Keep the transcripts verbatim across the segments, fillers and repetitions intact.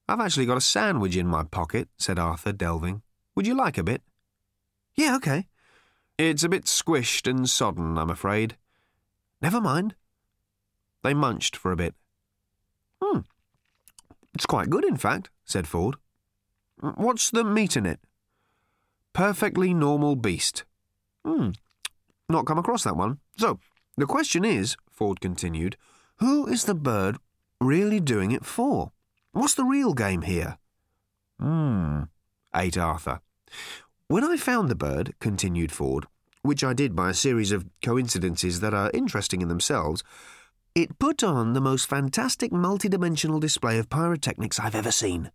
I've actually got a sandwich in my pocket, said Arthur, delving. Would you like a bit? Yeah, okay. It's a bit squished and sodden, I'm afraid. Never mind. They munched for a bit. Hmm. It's quite good, in fact, said Ford. What's the meat in it? Perfectly normal beast. Hmm. Not come across that one. So, the question is, Ford continued, who is the bird really doing it for? What's the real game here? Hmm, ate Arthur. When I found the bird, continued Ford, which I did by a series of coincidences that are interesting in themselves, it put on the most fantastic multidimensional display of pyrotechnics I've ever seen.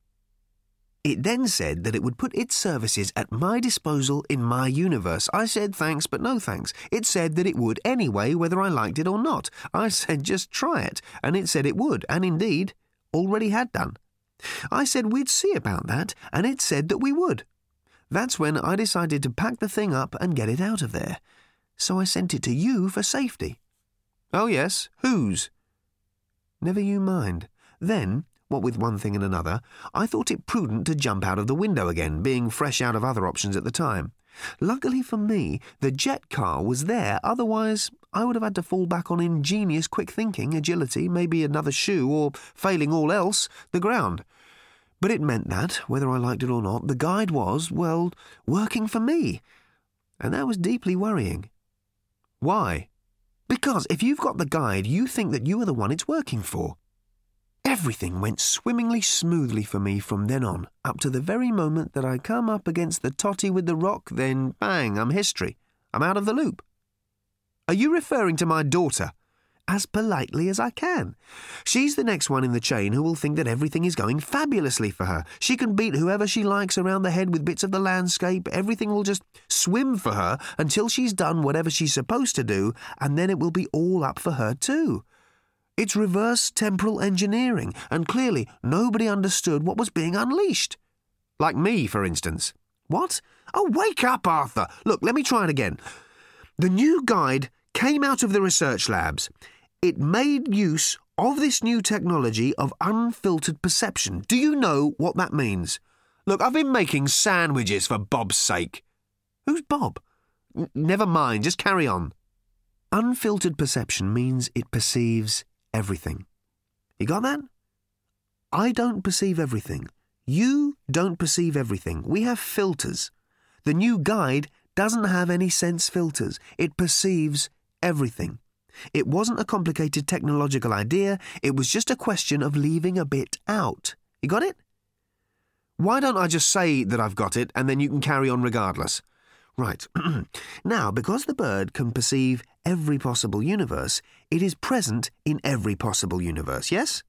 It then said that it would put its services at my disposal in my universe. I said thanks, but no thanks. It said that it would anyway, whether I liked it or not. I said just try it, and it said it would, and indeed, already had done. I said we'd see about that, and it said that we would. That's when I decided to pack the thing up and get it out of there. So I sent it to you for safety. Oh yes, whose? Never you mind. Then, what with one thing and another, I thought it prudent to jump out of the window again, being fresh out of other options at the time. Luckily for me, the jet car was there, otherwise I would have had to fall back on ingenious quick thinking, agility, maybe another shoe, or, failing all else, the ground. But it meant that, whether I liked it or not, the guide was, well, working for me. And that was deeply worrying. Why? Because if you've got the guide, you think that you are the one it's working for. Everything went swimmingly smoothly for me from then on, up to the very moment that I come up against the totty with the rock, then bang, I'm history. I'm out of the loop. Are you referring to my daughter? As politely as I can. She's the next one in the chain who will think that everything is going fabulously for her. She can beat whoever she likes around the head with bits of the landscape. Everything will just swim for her until she's done whatever she's supposed to do, and then it will be all up for her too. It's reverse temporal engineering, and clearly nobody understood what was being unleashed. Like me, for instance. What? Oh, wake up, Arthur! Look, let me try it again. The new guide came out of the research labs. It made use of this new technology of unfiltered perception. Do you know what that means? Look, I've been making sandwiches for Bob's sake. Who's Bob? N- never mind, just carry on. Unfiltered perception means it perceives everything. You got that? I don't perceive everything. You don't perceive everything. We have filters. The new guide doesn't have any sense filters. It perceives everything. It wasn't a complicated technological idea. It was just a question of leaving a bit out. You got it? Why don't I just say that I've got it and then you can carry on regardless? Right. Now, because the bird can perceive every possible universe, it is present in every possible universe, yes?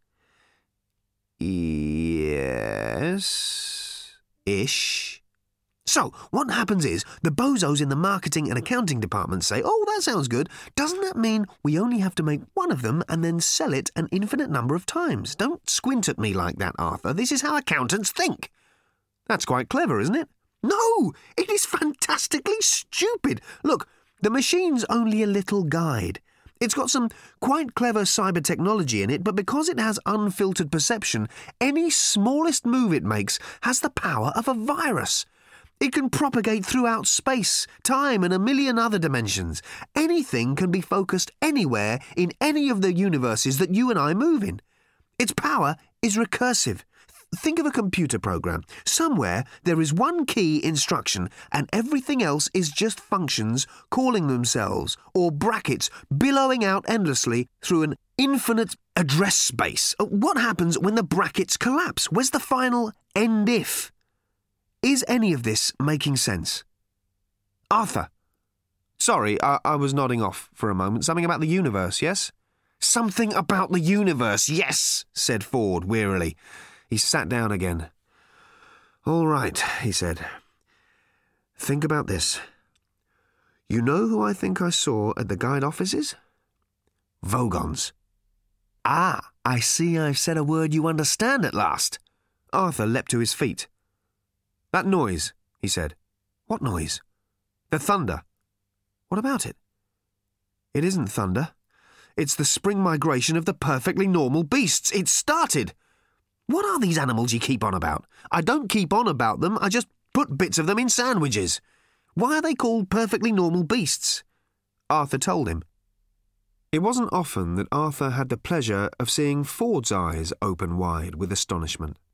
Yes. Ish. So, what happens is, the bozos in the marketing and accounting department say, oh, that sounds good. Doesn't that mean we only have to make one of them and then sell it an infinite number of times? Don't squint at me like that, Arthur. This is how accountants think. That's quite clever, isn't it? No, it is fantastically stupid. Look, the machine's only a little guide. It's got some quite clever cyber technology in it, but because it has unfiltered perception, any smallest move it makes has the power of a virus. It can propagate throughout space, time, and a million other dimensions. Anything can be focused anywhere in any of the universes that you and I move in. Its power is recursive. Think of a computer program. Somewhere there is one key instruction and everything else is just functions calling themselves, or brackets billowing out endlessly through an infinite address space. What happens when the brackets collapse? Where's the final end if? Is any of this making sense? Arthur. Sorry, I, I was nodding off for a moment. Something about the universe, yes? Something about the universe, yes, said Ford wearily. He sat down again. All right, he said. Think about this. You know who I think I saw at the guide offices? Vogons. Ah, I see I've said a word you understand at last. Arthur leapt to his feet. That noise, he said. What noise? The thunder. What about it? It isn't thunder. It's the spring migration of the perfectly normal beasts. It's started. What are these animals you keep on about? I don't keep on about them, I just put bits of them in sandwiches. Why are they called perfectly normal beasts? Arthur told him. It wasn't often that Arthur had the pleasure of seeing Ford's eyes open wide with astonishment.